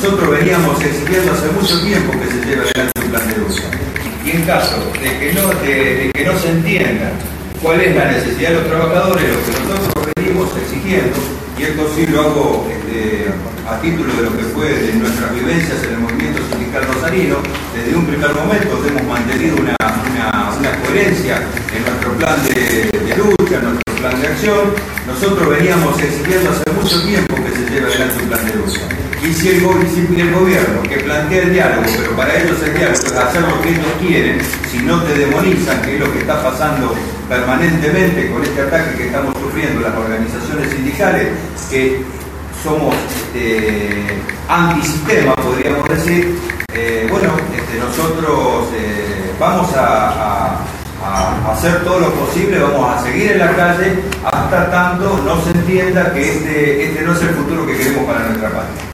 nosotros veníamos exigiendo hace mucho tiempo que se lleve adelante un plan de lucha. Y en caso de que no se entienda cuál es la necesidad de los trabajadores, lo que nosotros venimos exigiendo, y esto sí lo hago a título de lo que fue de nuestras vivencias en el movimiento sindical rosarino, desde un primer momento hemos mantenido una coherencia en nuestro plan de lucha, en nuestro plan de acción. Nosotros veníamos exigiendo hace mucho tiempo que se lleve adelante un plan de lucha. Y si el gobierno que plantea el diálogo, pero para ellos el diálogo es hacer lo que ellos quieren, si no te demonizan, que es lo que está pasando permanentemente con este ataque que estamos sufriendo las organizaciones sindicales, que somos antisistema, podríamos decir, nosotros vamos a hacer todo lo posible, vamos a seguir en la calle hasta tanto no se entienda que este no es el futuro que queremos para nuestra patria.